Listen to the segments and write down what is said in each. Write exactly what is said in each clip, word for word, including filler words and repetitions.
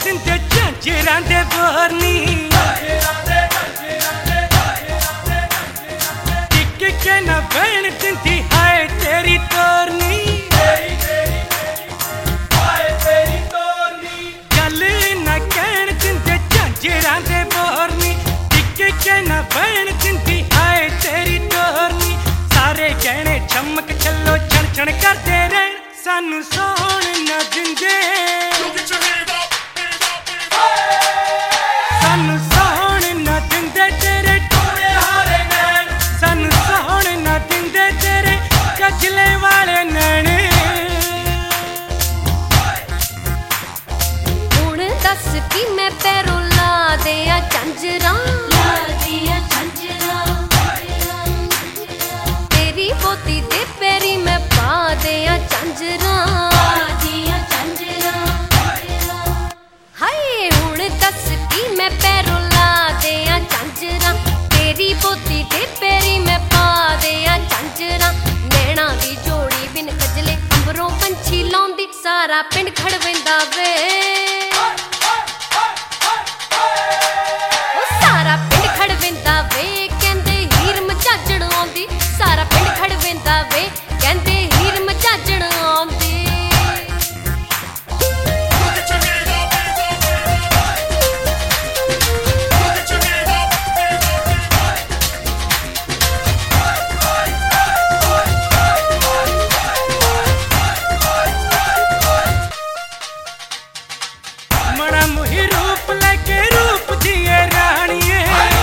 दिंदे झांजरां दे बोर नी टिक के ना बैण दिंदी हाय तेरी तोरनी गल ना कहण दिंदे झांजरां दे बोर नी टिक के ना बैण दिंदी हाय तेरी तोरनी सारे गहने चमक चलो छण छण करदे रहण सानू सोहण ना दिंदे सानू सोहण ना दिंदे तेरे टूणे हारे नैण सानू सोहण ना दिंदे तेरे कजले वाले नैण हुण दस कि मैं पैरों ला दिया झांजरां ला दिया झांजरां तेरी पोती दे पैरी मैं पा दिया झांजरां दिया झांजरां हाय हुण दस कि मैं पैरों ला दिया झांजरां तेरी पोती दे पैरी मैं पा दिया झांजरां नैणा दी जोड़ी बिन कजले अंबरों पंछी लाउंदी सारा पिंड खड़ वेंदा वे ओ सारा पिंड खड़ वेंदा वे कहंदे हीर मजाजण आउंदी सारा पिंड खड़ वेंदा वे कहंदे हीर मजाजण आउंदी मना मुही रूप लेके रूप दिए रानिए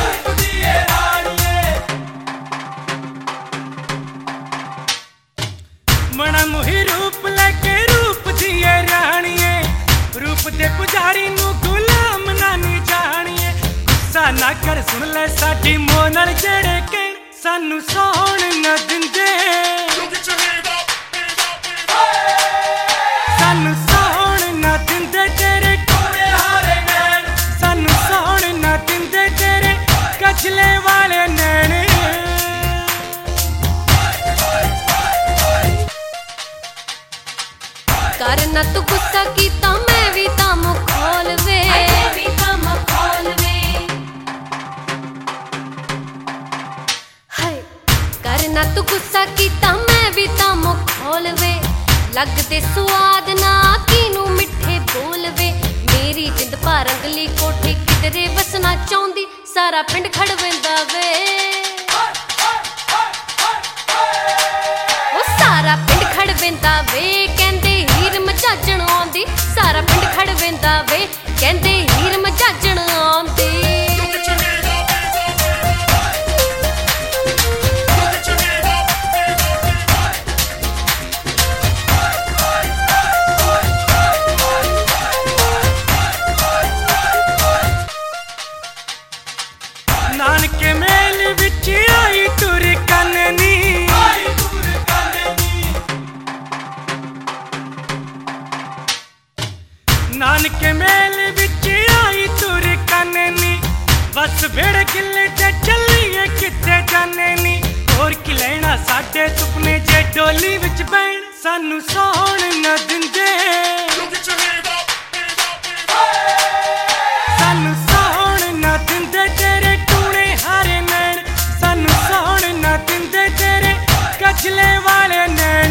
मना मुही रूप लेके रूप दिए रानिए रूप दे पुजारी नू गुलाम नानी जानिए गुस्सा ना कर सुन ले साडी मोनल जेड़े कहण सानू सोहण ना दिंदे सानू सोहण ना दिंदे तेरे टूणे हारे नैण सानू सोहण ना दिंदे तेरे कजले वाले नैण कर ना तू गुस्सा कीता मैं भी तां मुंह खोल वे मैं भी तां मुंह खोल वे हाय कर ना तू गुस्सा कीता मैं भी तां मुंह खोल वे लगदे स्वाद ना किनू मिठे बोल वे मेरी जिंद पा रंगली कोठी किधरे वसना चाहुंदी सारा पिंड खड़ वेंदा वे ओ सारा पिंड खड़ वेंदा वे कहंदे हीर मजाजण आउंदी सारा पिंड खड़ वेंदा वे कहंदे हीर मजाजण आउंदी नानके मेल विच आई तुर कननी नानके मेल विच आई तुर कननी बस भेड़ किले ते चलिए किथे जाने नी होर की लेना साडे सुपने जे डोली विच बैण सानू सोहण ना दिंदे सानू सोहण ना दिंदे तेरे टूणे हारे नैण सानू सोहण ना दिंदे तेरे कजले वाले नैण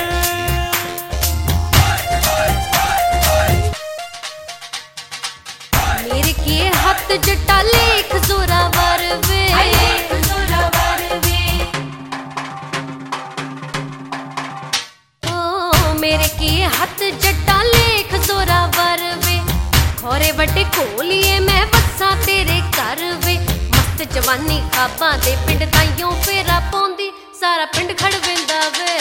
मेरे के हाथ जटा लेख जोरावर वे लेख जोरावर वे ओ मेरे के हाथ जटा लेख जोरावर वे खोरे बड़े कोलिए मैं वसा तेरे घर वे मस्त जवानी खाबां दे पिंड ताइयों फेरा पौंदी सारा पिंड खड़ वेंदा वे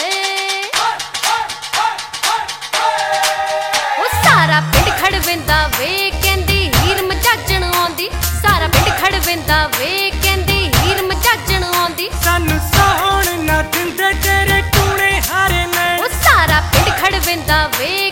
ओ सारा पिंड खड़ वेंदा वे कहंदे हीर मजाजण आउंदी सारा पिंड खड़ वेंदा वे कहंदे हीर मजाजण आउंदी सानू सोहण ना दिंदे तेरे टूणे हारे नैण ओ सारा पिंड खड़ वेंदा वे